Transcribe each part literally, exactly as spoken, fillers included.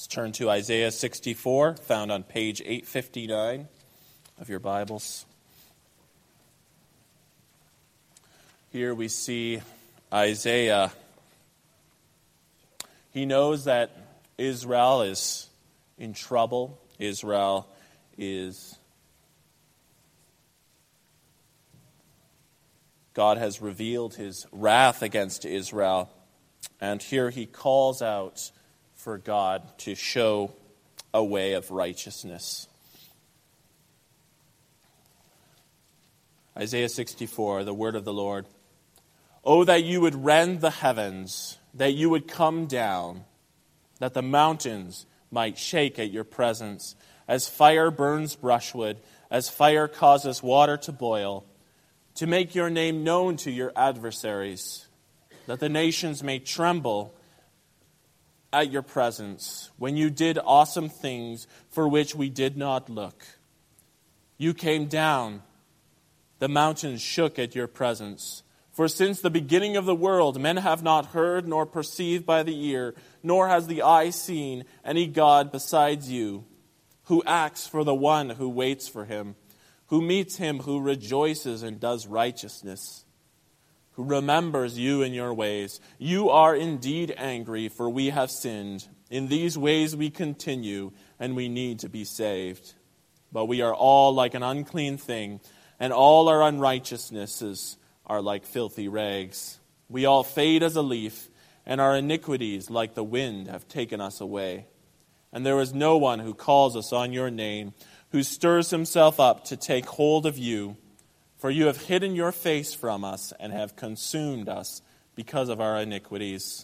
Let's turn to Isaiah sixty-four, found on page eight fifty-nine of your Bibles. Here we see Isaiah. He knows that Israel is in trouble. Israel is... God has revealed his wrath against Israel. And here he calls out for God to show a way of righteousness. Isaiah sixty-four, the word of the Lord. Oh, that you would rend the heavens, that you would come down, that the mountains might shake at your presence, as fire burns brushwood, as fire causes water to boil, to make your name known to your adversaries, that the nations may tremble at your presence, when you did awesome things for which we did not look. You came down, the mountains shook at your presence. For since the beginning of the world, men have not heard nor perceived by the ear, nor has the eye seen any God besides you, who acts for the one who waits for him, who meets him who rejoices and does righteousness, who remembers you in your ways. You are indeed angry, for we have sinned. In these ways we continue, and we need to be saved. But we are all like an unclean thing, and all our unrighteousnesses are like filthy rags. We all fade as a leaf, and our iniquities, like the wind, have taken us away. And there is no one who calls us on your name, who stirs himself up to take hold of you. For you have hidden your face from us and have consumed us because of our iniquities.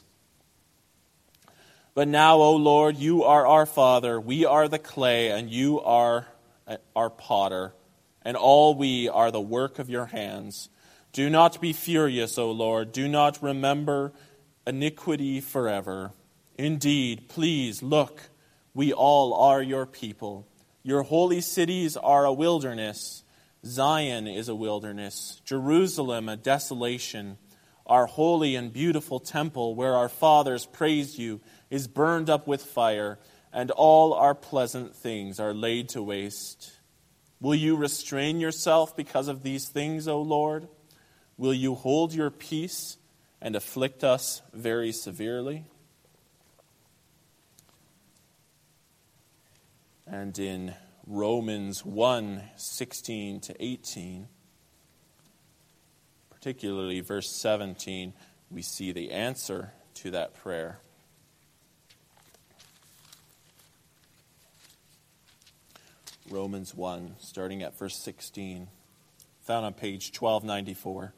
But now, O Lord, you are our Father, we are the clay, and you are our potter, and all we are the work of your hands. Do not be furious, O Lord, do not remember iniquity forever. Indeed, please look, we all are your people. Your holy cities are a wilderness. Zion is a wilderness, Jerusalem a desolation. Our holy and beautiful temple, where our fathers praised you, is burned up with fire, and all our pleasant things are laid to waste. Will you restrain yourself because of these things, O Lord? Will you hold your peace and afflict us very severely? And in Romans one, sixteen to eighteen, particularly verse seventeen, we see the answer to that prayer. Romans one, starting at verse sixteen, found on page twelve ninety-four.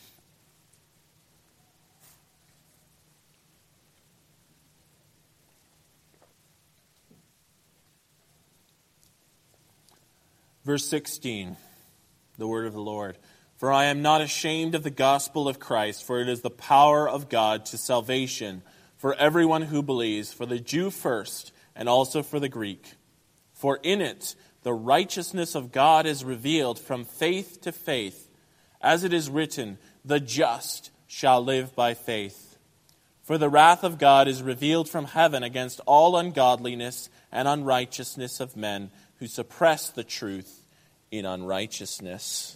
Verse sixteen, the word of the Lord. For I am not ashamed of the gospel of Christ, for it is the power of God to salvation for everyone who believes, for the Jew first, and also for the Greek. For in it the righteousness of God is revealed from faith to faith, as it is written, the just shall live by faith. For the wrath of God is revealed from heaven against all ungodliness and unrighteousness of men, who suppress the truth in unrighteousness.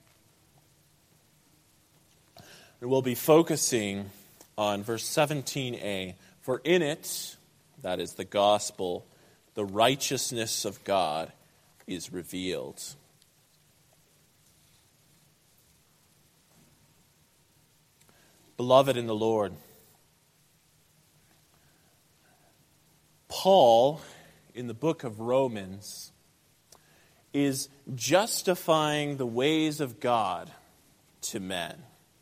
And we'll be focusing on verse seventeen a. For in it, that is the gospel, the righteousness of God is revealed. Beloved in the Lord, Paul, in the book of Romans, is justifying the ways of God to men.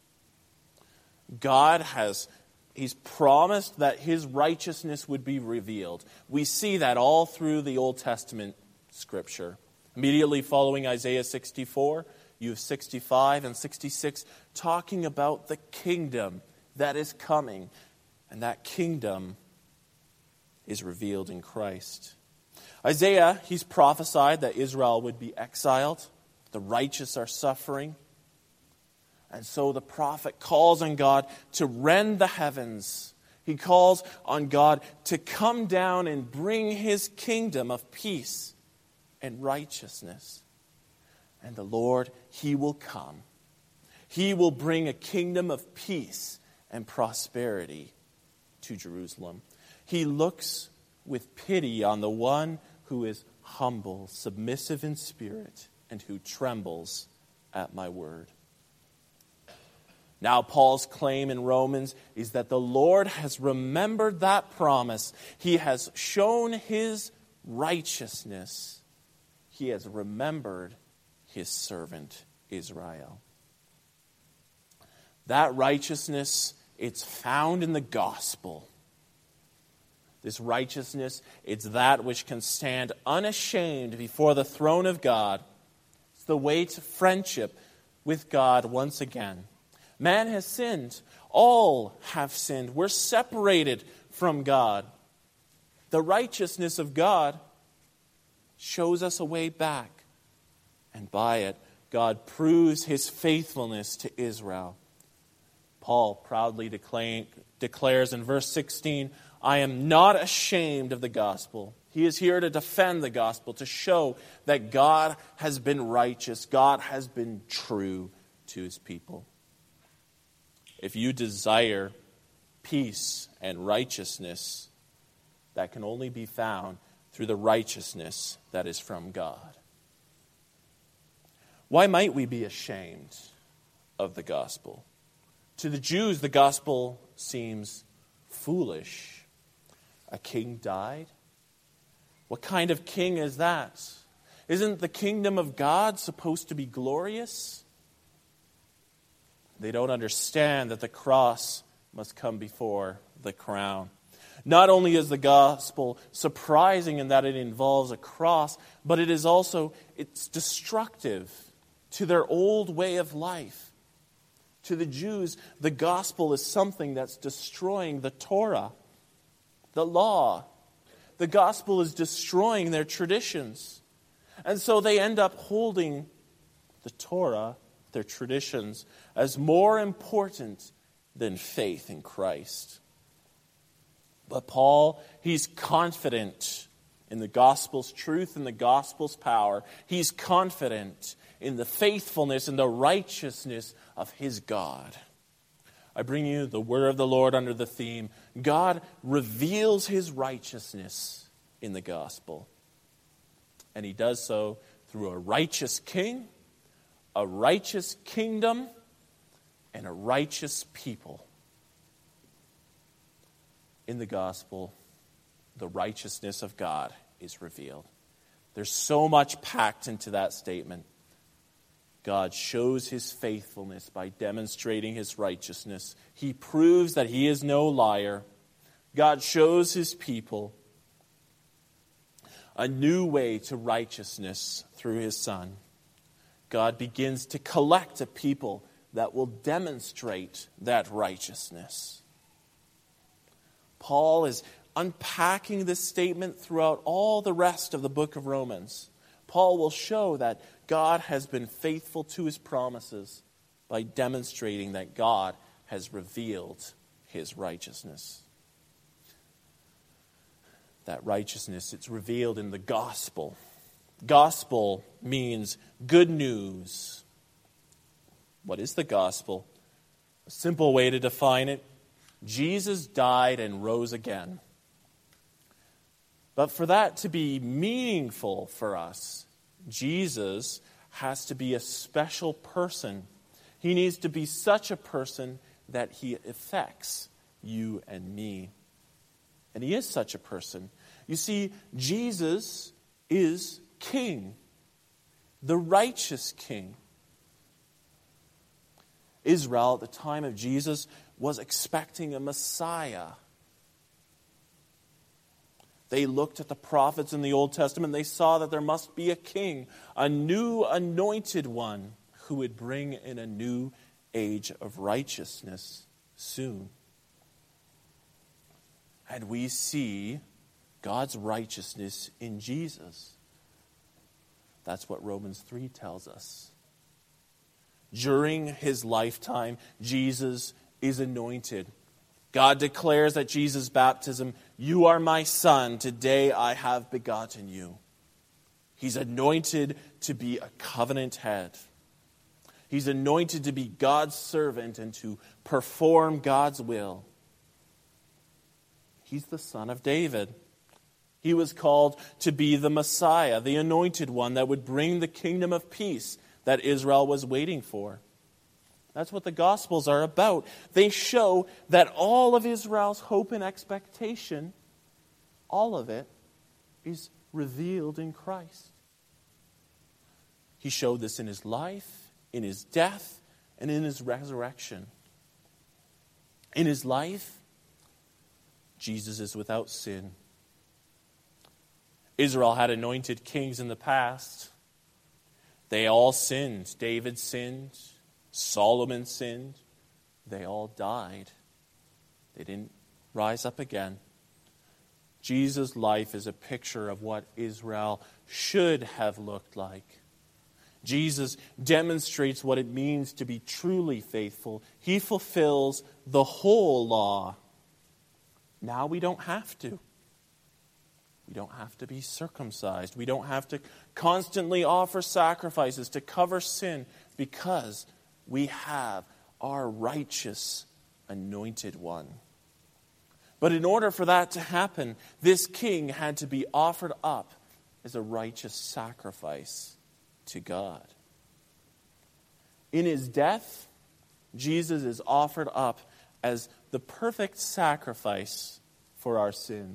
God has, he's promised that his righteousness would be revealed. We see that all through the Old Testament scripture. Immediately following Isaiah sixty-four, you have sixty-five and sixty-six talking about the kingdom that is coming. And that kingdom is revealed in Christ. Isaiah, he's prophesied that Israel would be exiled. The righteous are suffering. And so the prophet calls on God to rend the heavens. He He calls on God to come down and bring his kingdom of peace and righteousness. And the Lord, he will come. He will bring a kingdom of peace and prosperity to Jerusalem. He looks with pity on the one who is humble, submissive in spirit, and who trembles at my word. Now, Paul's claim in Romans is that the Lord has remembered that promise. He has shown his righteousness. He has remembered his servant Israel. That righteousness, it's found in the gospel. This righteousness, it's that which can stand unashamed before the throne of God. It's the way to friendship with God once again. Man has sinned. All have sinned. We're separated from God. The righteousness of God shows us a way back. And by it, God proves his faithfulness to Israel. Paul proudly declare, declares in verse sixteen, I am not ashamed of the gospel. He is here to defend the gospel, to show that God has been righteous, God has been true to his people. If you desire peace and righteousness, that can only be found through the righteousness that is from God. Why might we be ashamed of the gospel? To the Jews, the gospel seems foolish. A king died? What kind of king is that? Isn't the kingdom of God supposed to be glorious? They don't understand that the cross must come before the crown. Not only is the gospel surprising in that it involves a cross, but it is also, it's destructive to their old way of life. To the Jews, the gospel is something that's destroying the Torah, the law. The gospel is destroying their traditions. And so they end up holding the Torah, their traditions, as more important than faith in Christ. But Paul, he's confident in the gospel's truth and the gospel's power. He's confident in the faithfulness and the righteousness of his God. I bring you the word of the Lord under the theme, God reveals his righteousness in the gospel. And he does so through a righteous king, a righteous kingdom, and a righteous people. In the gospel, the righteousness of God is revealed. There's so much packed into that statement. God shows his faithfulness by demonstrating his righteousness. He proves that he is no liar. God shows his people a new way to righteousness through his Son. God begins to collect a people that will demonstrate that righteousness. Paul is unpacking this statement throughout all the rest of the book of Romans. Paul will show that God has been faithful to his promises by demonstrating that God has revealed his righteousness. That righteousness, it's revealed in the gospel. Gospel means good news. What is the gospel? A simple way to define it: Jesus died and rose again. But for that to be meaningful for us, Jesus has to be a special person. He needs to be such a person that he affects you and me. And he is such a person. You see, Jesus is King, the righteous King. Israel at the time of Jesus was expecting a Messiah. They looked at the prophets in the Old Testament. They saw that there must be a king, a new anointed one who would bring in a new age of righteousness soon. And we see God's righteousness in Jesus. That's what Romans three tells us. During his lifetime, Jesus is anointed. God declares at Jesus' baptism, "You are my son, today I have begotten you." He's anointed to be a covenant head. He's anointed to be God's servant and to perform God's will. He's the son of David. He was called to be the Messiah, the anointed one that would bring the kingdom of peace that Israel was waiting for. That's what the Gospels are about. They show that all of Israel's hope and expectation, all of it, is revealed in Christ. He showed this in his life, in his death, and in his resurrection. In his life, Jesus is without sin. Israel had anointed kings in the past. They all sinned. David sinned. Solomon sinned. They all died. They didn't rise up again. Jesus' life is a picture of what Israel should have looked like. Jesus demonstrates what it means to be truly faithful. He fulfills the whole law. Now we don't have to. We don't have to be circumcised. We don't have to constantly offer sacrifices to cover sin because we have our righteous anointed one. But in order for that to happen, this king had to be offered up as a righteous sacrifice to God. In his death, Jesus is offered up as the perfect sacrifice for our sin.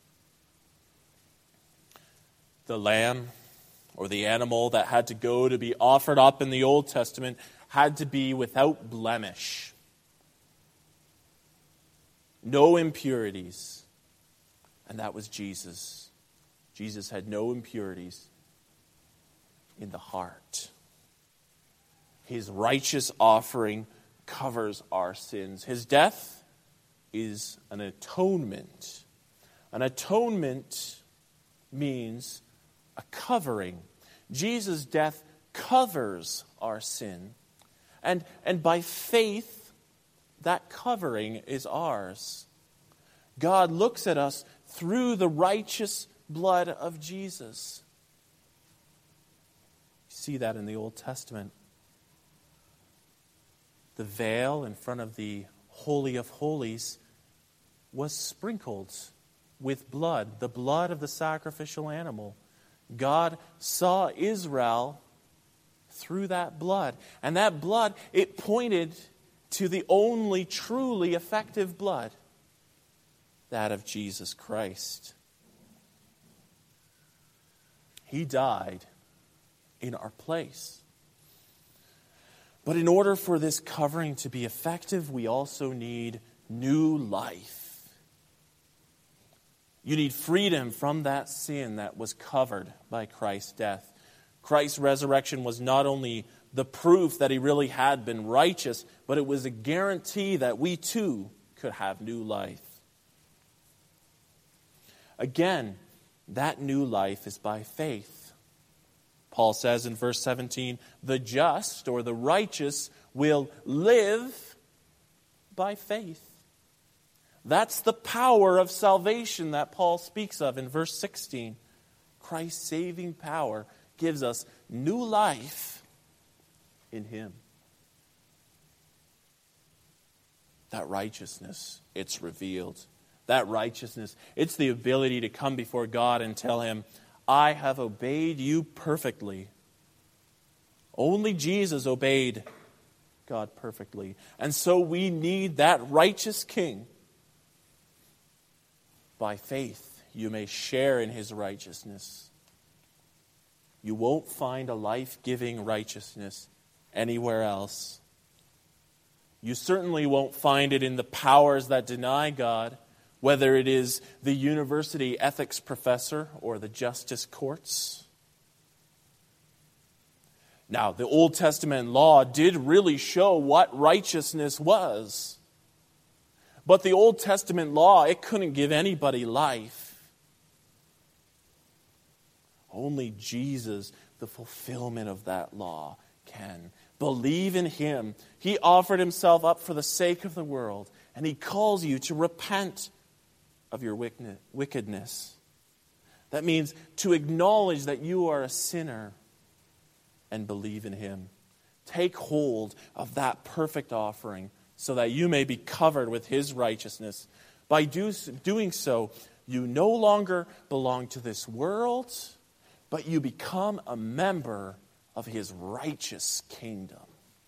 The lamb or the animal that had to go to be offered up in the Old Testament had to be without blemish. No impurities. And that was Jesus. Jesus had no impurities in the heart. His righteous offering covers our sins. His death is an atonement. An atonement means a covering. Jesus' death covers our sin. And, and by faith, that covering is ours. God looks at us through the righteous blood of Jesus. You see that in the Old Testament. The veil in front of the Holy of Holies was sprinkled with blood, the blood of the sacrificial animal. God saw Israel through that blood. And that blood, it pointed to the only truly effective blood, that of Jesus Christ. He died in our place. But in order for this covering to be effective, we also need new life. You need freedom from that sin that was covered by Christ's death. Christ's resurrection was not only the proof that he really had been righteous, but it was a guarantee that we too could have new life. Again, that new life is by faith. Paul says in verse seventeen, the just or the righteous will live by faith. That's the power of salvation that Paul speaks of in verse sixteen. Christ's saving power gives us new life in him. That righteousness, it's revealed. That righteousness, it's the ability to come before God and tell him, I have obeyed you perfectly. Only Jesus obeyed God perfectly. And so we need that righteous king. By faith, you may share in his righteousness. You won't find a life-giving righteousness anywhere else. You certainly won't find it in the powers that deny God, whether it is the university ethics professor or the justice courts. Now, the Old Testament law did really show what righteousness was. But the Old Testament law, it couldn't give anybody life. Only Jesus, the fulfillment of that law, can. Believe in him. He offered himself up for the sake of the world, and he calls you to repent of your wickedness. That means to acknowledge that you are a sinner and believe in him. Take hold of that perfect offering so that you may be covered with his righteousness. By do, doing so, you no longer belong to this world, but you become a member of his righteous kingdom.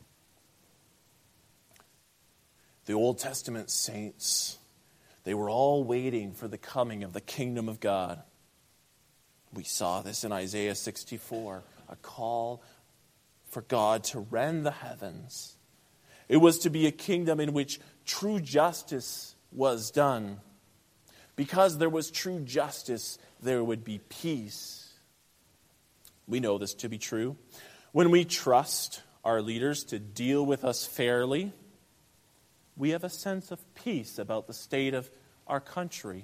The Old Testament saints, they were all waiting for the coming of the kingdom of God. We saw this in Isaiah sixty-four, a call for God to rend the heavens. It was to be a kingdom in which true justice was done. Because there was true justice, there would be peace. We know this to be true. When we trust our leaders to deal with us fairly, we have a sense of peace about the state of our country.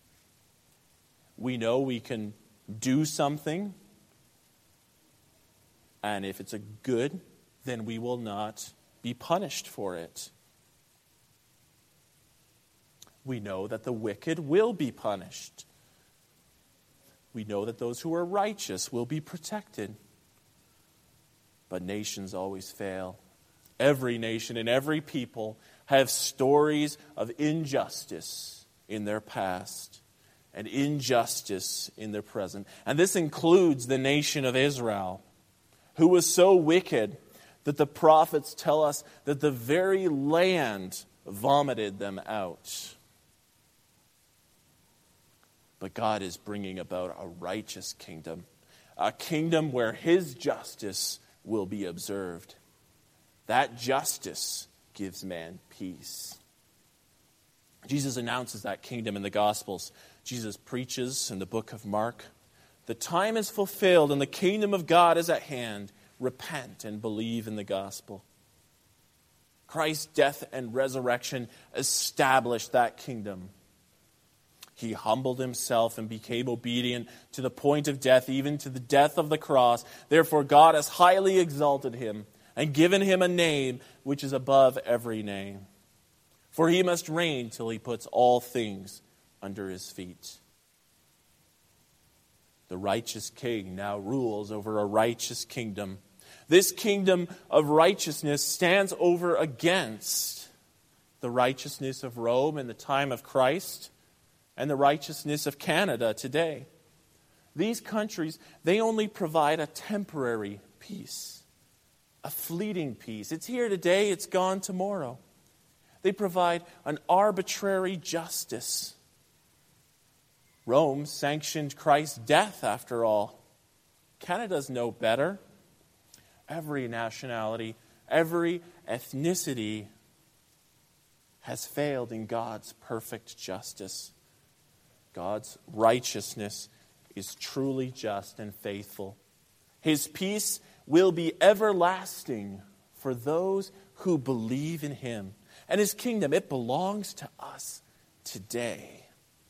We know we can do something, and if it's a good, then we will not be punished for it. We know that the wicked will be punished. We know that those who are righteous will be protected. But nations always fail. Every nation and every people have stories of injustice in their past and injustice in their present. And this includes the nation of Israel, who was so wicked that the prophets tell us that the very land vomited them out. But God is bringing about a righteous kingdom, a kingdom where his justice will be observed. That justice gives man peace. Jesus announces that kingdom in the Gospels. Jesus preaches in the book of Mark, "The time is fulfilled and the kingdom of God is at hand. Repent and believe in the gospel." Christ's death and resurrection established that kingdom. He humbled himself and became obedient to the point of death, even to the death of the cross. Therefore, God has highly exalted him and given him a name which is above every name. For he must reign till he puts all things under his feet. The righteous king now rules over a righteous kingdom. This kingdom of righteousness stands over against the righteousness of Rome in the time of Christ and the righteousness of Canada today. These countries, they only provide a temporary peace, a fleeting peace. It's here today, it's gone tomorrow. They provide an arbitrary justice. Rome sanctioned Christ's death, after all. Canada's no better. Every nationality, every ethnicity has failed in God's perfect justice. God's righteousness is truly just and faithful. His peace will be everlasting for those who believe in him. And his kingdom, it belongs to us today.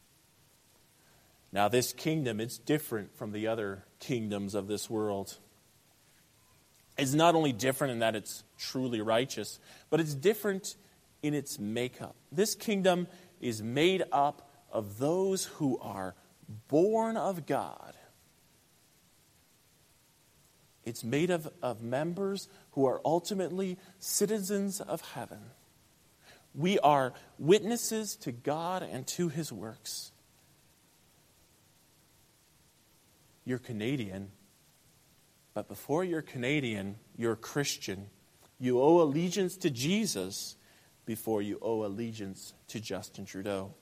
Now, this kingdom, it's different from the other kingdoms of this world. It's not only different in that it's truly righteous, but it's different in its makeup. This kingdom is made up of those who are born of God. It's made of, of members who are ultimately citizens of heaven. We are witnesses to God and to his works. You're Canadian, but before you're Canadian, you're Christian. You owe allegiance to Jesus before you owe allegiance to Justin Trudeau.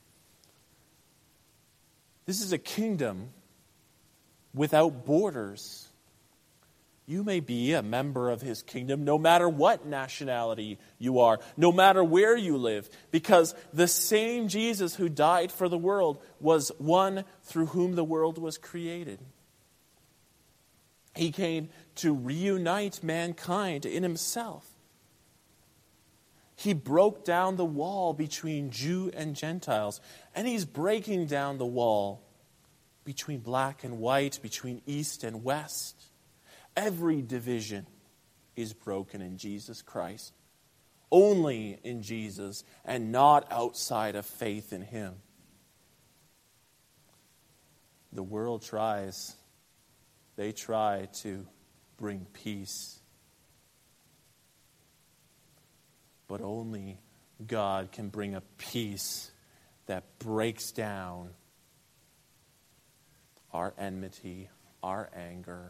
This is a kingdom without borders. You may be a member of his kingdom no matter what nationality you are, no matter where you live, because the same Jesus who died for the world was one through whom the world was created. He came to reunite mankind in himself. He broke down the wall between Jew and Gentiles, and he's breaking down the wall between black and white, between east and west. Every division, is broken in Jesus Christ. Only in Jesus and not outside of faith in him. The world tries. They try to bring peace. But only God can bring a peace that breaks down our enmity, our anger,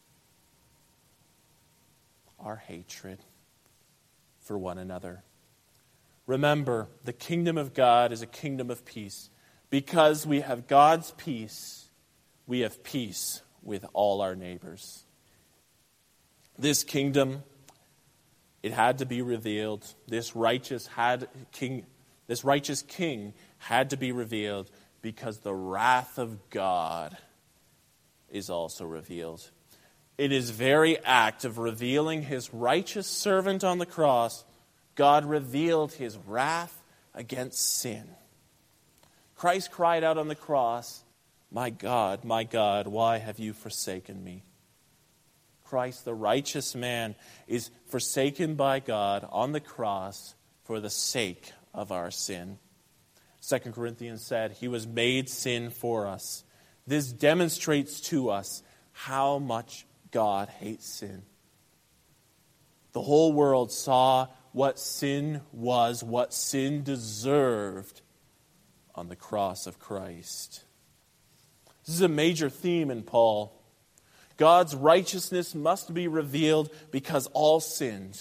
our hatred for one another. Remember, the kingdom of God is a kingdom of peace. Because we have God's peace, we have peace with all our neighbors. This kingdom, it had to be revealed. This righteous had king, this righteous king had to be revealed because the wrath of God is also revealed. In his very act of revealing his righteous servant on the cross, God revealed his wrath against sin. Christ cried out on the cross, "My God, my God, why have you forsaken me?" Christ, the righteous man, is forsaken by God on the cross for the sake of our sin. Second Corinthians said, he was made sin for us. This demonstrates to us how much God hates sin. The whole world saw what sin was, what sin deserved on the cross of Christ. This is a major theme in Paul. God's righteousness must be revealed because all sinned.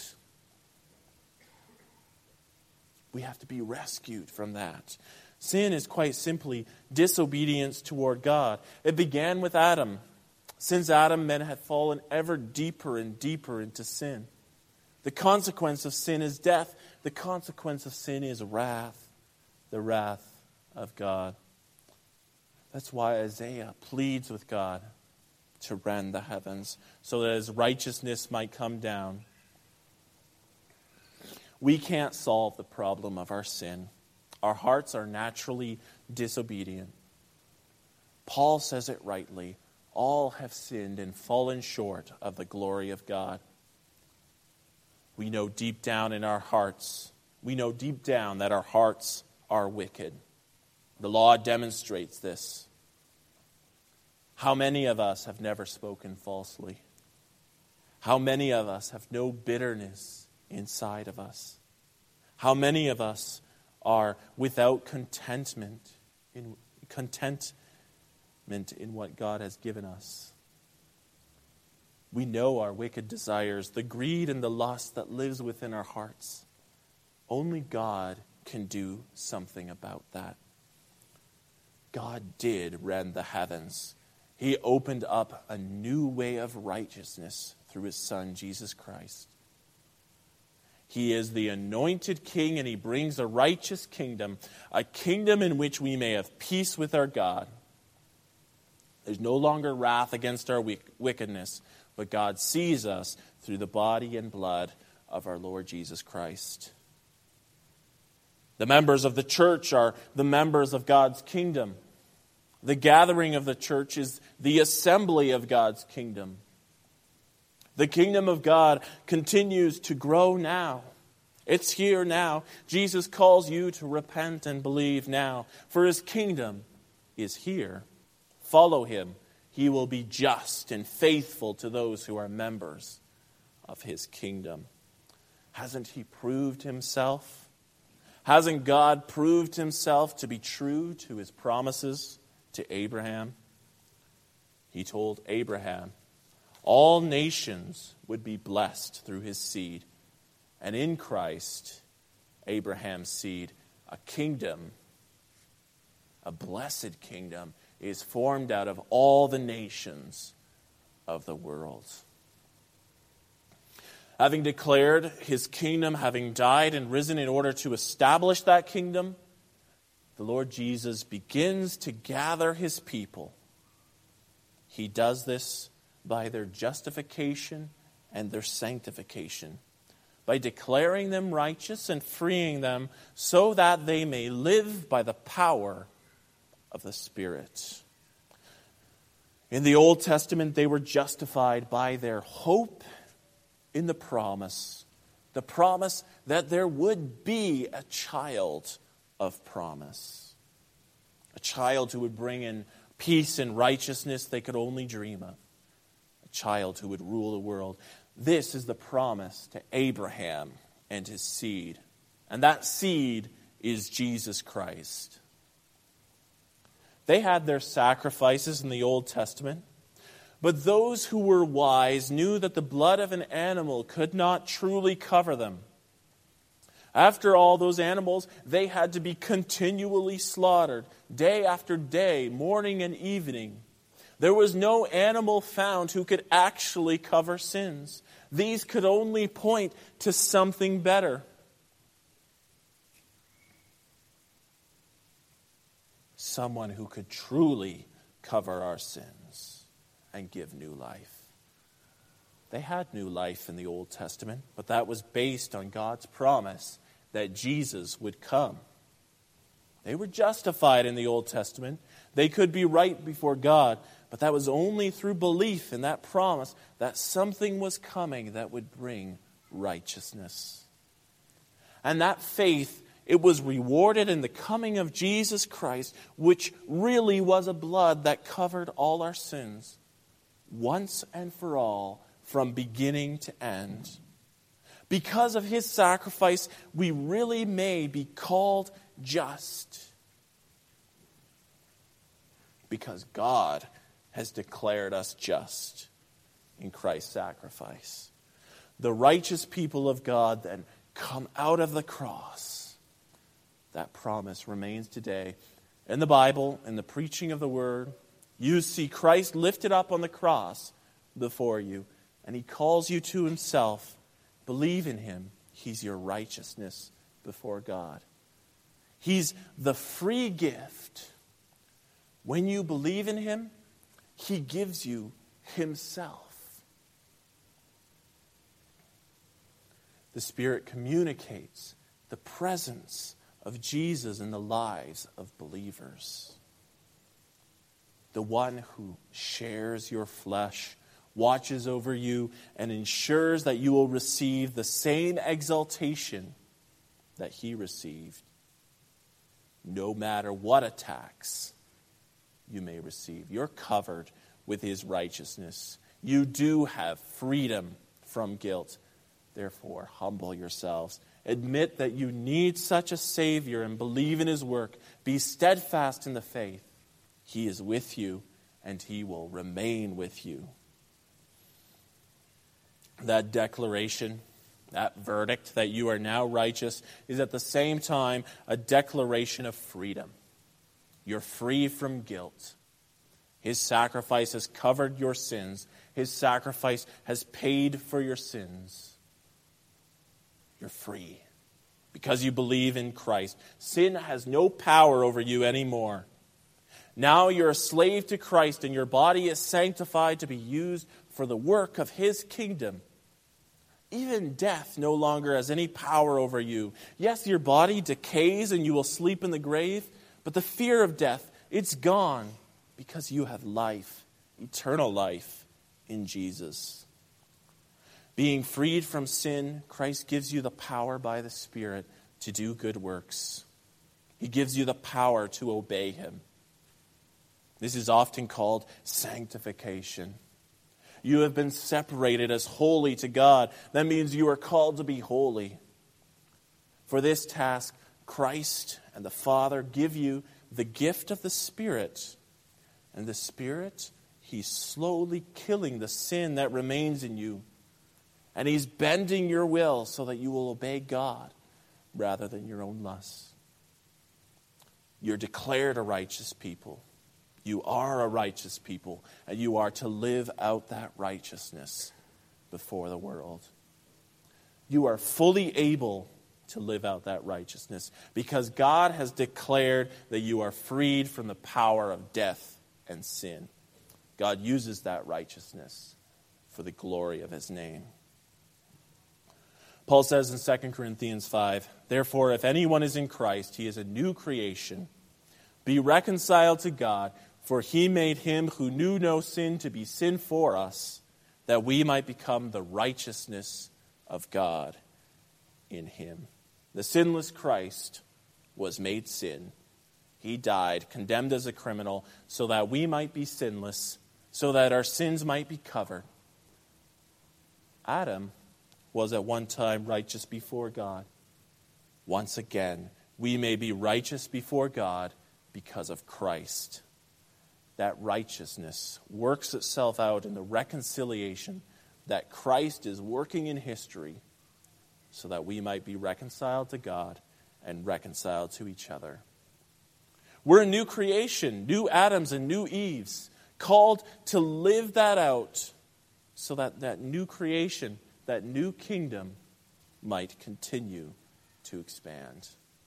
We have to be rescued from that. Sin is quite simply disobedience toward God. It began with Adam. Since Adam, men had fallen ever deeper and deeper into sin. The consequence of sin is death. The consequence of sin is wrath. The wrath of God. That's why Isaiah pleads with God to rend the heavens so that his righteousness might come down. We can't solve the problem of our sin. Our hearts are naturally disobedient. Paul says it rightly. All have sinned and fallen short of the glory of God. We know deep down in our hearts, we know deep down that our hearts are wicked. The law demonstrates this. How many of us have never spoken falsely? How many of us have no bitterness inside of us? How many of us are without contentment in contentment in what God has given us? We know our wicked desires, the greed and the lust that lives within our hearts. Only God can do something about that. God did rend the heavens. He opened up a new way of righteousness through his Son, Jesus Christ. He is the anointed king, and he brings a righteous kingdom, a kingdom in which we may have peace with our God. There's no longer wrath against our wickedness, but God sees us through the body and blood of our Lord Jesus Christ. The members of the church are the members of God's kingdom. The gathering of the church is the assembly of God's kingdom. The kingdom of God continues to grow now. It's here now. Jesus calls you to repent and believe now, for his kingdom is here. Follow him. He will be just and faithful to those who are members of his kingdom. Hasn't he proved himself? Hasn't God proved himself to be true to his promises to Abraham? He told Abraham, all nations would be blessed through his seed. And in Christ, Abraham's seed, a kingdom, a blessed kingdom, is formed out of all the nations of the world. Having declared his kingdom, having died and risen in order to establish that kingdom, the Lord Jesus begins to gather his people. He does this by their justification and their sanctification, by declaring them righteous and freeing them so that they may live by the power of the Spirit. In the Old Testament, they were justified by their hope in the promise. The promise that there would be a child of promise. A child who would bring in peace and righteousness they could only dream of. A child who would rule the world. This is the promise to Abraham and his seed. And that seed is Jesus Christ. They had their sacrifices in the Old Testament, but those who were wise knew that the blood of an animal could not truly cover them. After all, those animals, they had to be continually slaughtered, day after day, morning and evening. There was no animal found who could actually cover sins. These could only point to something better. Someone who could truly cover our sins and give new life. They had new life in the Old Testament, but that was based on God's promise that Jesus would come. They were justified in the Old Testament. They could be right before God, but that was only through belief in that promise that something was coming that would bring righteousness. And that faith, it was rewarded in the coming of Jesus Christ, which really was a blood that covered all our sins, once and for all, from beginning to end. Because of his sacrifice, we really may be called just. Because God has declared us just in Christ's sacrifice. The righteous people of God then come out of the cross. That promise remains today. In the Bible, in the preaching of the Word, you see Christ lifted up on the cross before you, and he calls you to himself. Believe in him. He's your righteousness before God. He's the free gift. When you believe in him, he gives you himself. The Spirit communicates the presence of Jesus in the lives of believers. The one who shares your flesh, watches over you, and ensures that you will receive the same exaltation that he received, no matter what attacks you may receive. You're covered with his righteousness. You do have freedom from guilt. Therefore, humble yourselves. Admit that you need such a Savior and believe in his work. Be steadfast in the faith. He is with you, and he will remain with you. That declaration, that verdict that you are now righteous, is at the same time a declaration of freedom. You're free from guilt. His sacrifice has covered your sins. His sacrifice has paid for your sins. You're free because you believe in Christ. Sin has no power over you anymore. Now you're a slave to Christ, and your body is sanctified to be used for the work of his kingdom. Even death no longer has any power over you. Yes, your body decays and you will sleep in the grave, but the fear of death, it's gone because you have life, eternal life in Jesus. Being freed from sin, Christ gives you the power by the Spirit to do good works. He gives you the power to obey him. This is often called sanctification. You have been separated as holy to God. That means you are called to be holy. For this task, Christ and the Father give you the gift of the Spirit. And the Spirit, he's slowly killing the sin that remains in you. And he's bending your will so that you will obey God rather than your own lusts. You're declared a righteous people. You are a righteous people, and you are to live out that righteousness before the world. You are fully able to live out that righteousness because God has declared that you are freed from the power of death and sin. God uses that righteousness for the glory of his name. Paul says in Second Corinthians five, "Therefore, if anyone is in Christ, he is a new creation. Be reconciled to God, for he made him who knew no sin to be sin for us, that we might become the righteousness of God in him. The sinless Christ was made sin. He died, condemned as a criminal, so that we might be sinless, so that our sins might be covered. Adam was at one time righteous before God. Once again, we may be righteous before God because of Christ. That righteousness works itself out in the reconciliation that Christ is working in history so that we might be reconciled to God and reconciled to each other. We're a new creation, new Adams and new Eves, called to live that out so that that new creation, that new kingdom might continue to expand.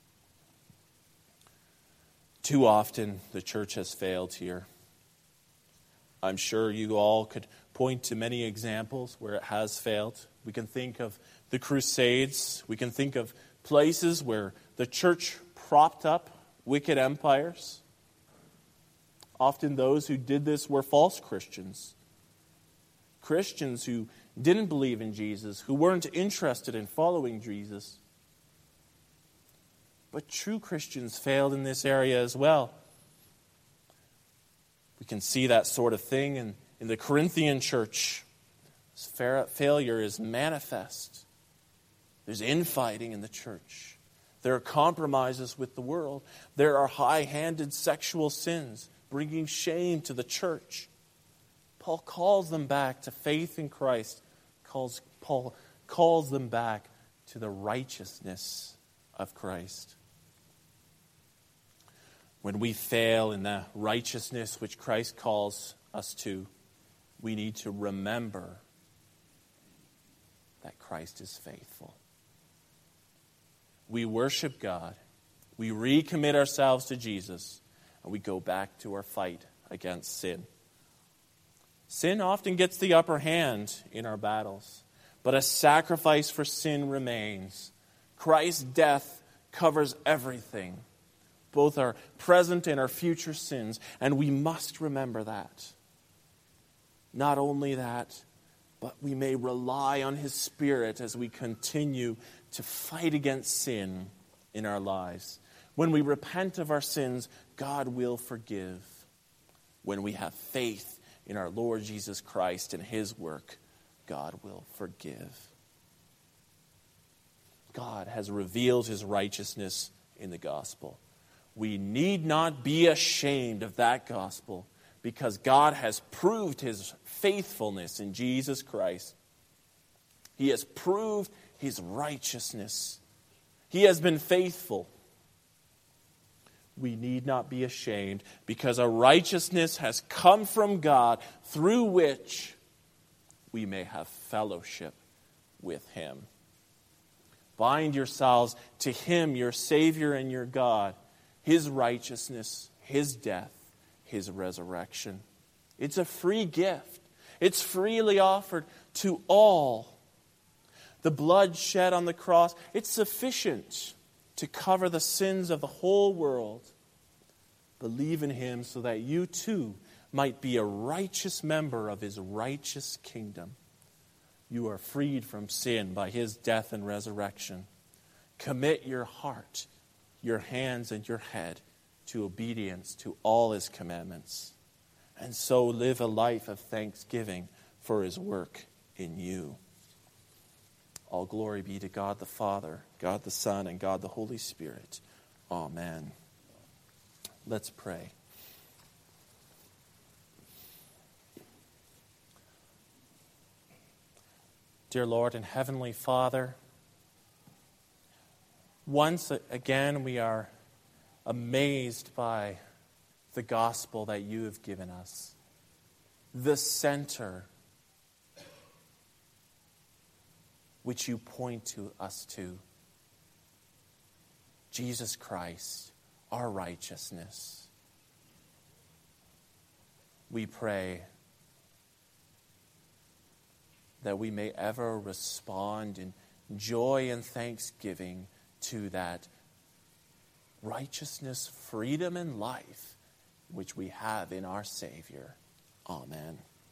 Too often the church has failed here. I'm sure you all could point to many examples where it has failed. We can think of the Crusades. We can think of places where the church propped up wicked empires. Often those who did this were false Christians. Christians who didn't believe in Jesus, who weren't interested in following Jesus. But true Christians failed in this area as well. We can see that sort of thing in, in the Corinthian church. Failure is manifest. There's infighting in the church. There are compromises with the world. There are high-handed sexual sins, bringing shame to the church. Paul calls them back to faith in Christ. Calls, Paul calls them back to the righteousness of Christ. When we fail in the righteousness which Christ calls us to, we need to remember that Christ is faithful. We worship God, we recommit ourselves to Jesus, and we go back to our fight against sin. Sin often gets the upper hand in our battles, but a sacrifice for sin remains. Christ's death covers everything, both our present and our future sins, and we must remember that. Not only that, but we may rely on His Spirit as we continue to fight against sin in our lives. When we repent of our sins, God will forgive. When we have faith in our Lord Jesus Christ and His work, God will forgive. God has revealed His righteousness in the gospel. We need not be ashamed of that gospel because God has proved His faithfulness in Jesus Christ. He has proved His righteousness. He has been faithful. We need not be ashamed because a righteousness has come from God through which we may have fellowship with Him. Bind yourselves to Him, your Savior and your God, His righteousness, His death, His resurrection. It's a free gift. It's freely offered to all. The blood shed on the cross, it's sufficient to cover the sins of the whole world. Believe in Him so that you too might be a righteous member of His righteous kingdom. You are freed from sin by His death and resurrection. Commit your heart, your hands, and your head to obedience to all His commandments. And so live a life of thanksgiving for His work in you. All glory be to God the Father, God the Son, and God the Holy Spirit. Amen. Let's pray. Dear Lord and Heavenly Father, once again we are amazed by the gospel that you have given us, the center which you point to us to, Jesus Christ, our righteousness. We pray that we may ever respond in joy and thanksgiving to that righteousness, freedom, and life which we have in our Savior. Amen.